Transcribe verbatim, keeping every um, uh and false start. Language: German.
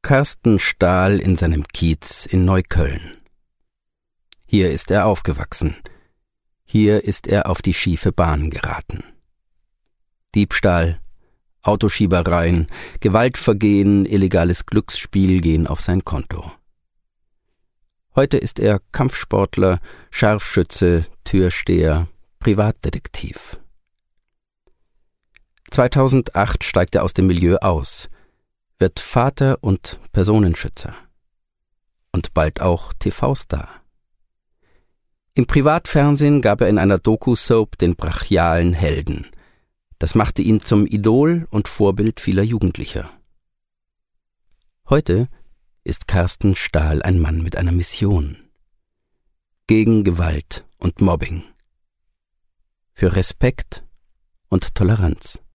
Carsten Stahl in seinem Kiez in Neukölln. Hier ist er aufgewachsen. Hier ist er auf die schiefe Bahn geraten. Diebstahl, Autoschiebereien, Gewaltvergehen, illegales Glücksspiel gehen auf sein Konto. Heute ist er Kampfsportler, Scharfschütze, Türsteher, Privatdetektiv. zweitausendacht steigt er aus dem Milieu aus, wird Vater und Personenschützer. Und bald auch T V-Star. Im Privatfernsehen gab er in einer Doku-Soap den brachialen Helden. Das machte ihn zum Idol und Vorbild vieler Jugendlicher. Heute ist Carsten Stahl ein Mann mit einer Mission. Gegen Gewalt und Mobbing. Für Respekt und Toleranz.